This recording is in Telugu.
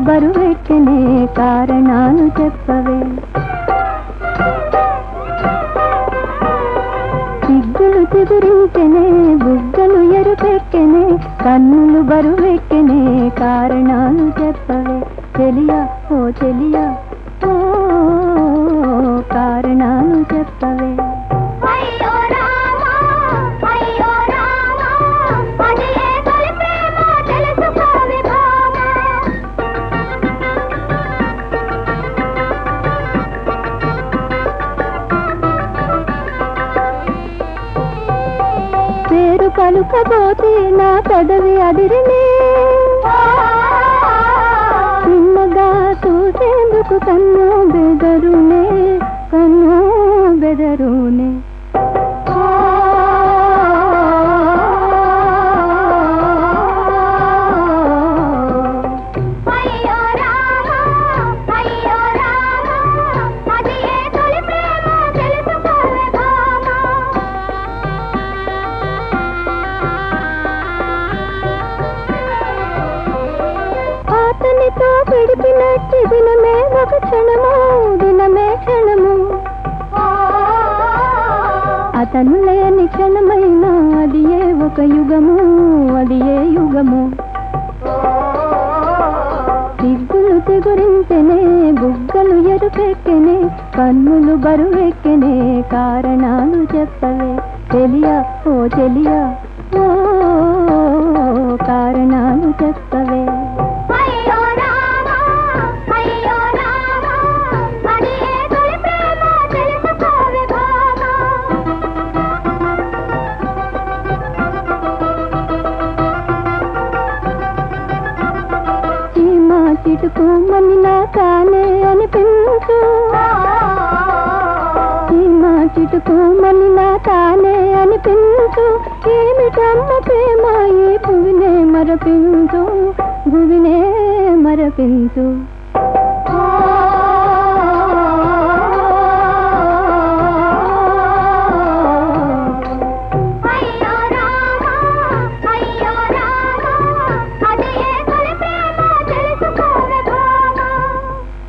బరువెక్కెనే కారణాలు చెప్పవే. సిగ్గులు చిగురించెనే బుగ్గలు ఎరుపెక్కెనే కన్నులు బరువెక్కెనే కారణాలు చెప్పవే. చెలియా ఓ చెలియా ఓ కారణాలు చెప్పవే. పేరు పలుకబోతే నా పెదవి అదిరినే చిన్నగా చూసేందుకు కన్ను బెదరునే కన్ను బెదరునే. అతనితో విడిపినట్టి దినమే ఒక క్షణము దినమే క్షణము అతను లేని క్షణమైన అది ఏ ఒక యుగము అది ఏ యుగము. సిగ్గులు చిగురించెనే బుగ్గలు ఎరుపెక్కెనే కన్నులు బరువెక్కెనే కారణాలు చెప్పవే. చెలియా ఓ చెలియా ఓ కారణాలు చెప్పవే. చిటుకుమని నా తానే అనిపించు సీమా చిటుకుమని నా తానే అనిపించు. ఏమిటమ్మ ప్రేమ ఈ భువినే మరపించు భువినే మరపించు.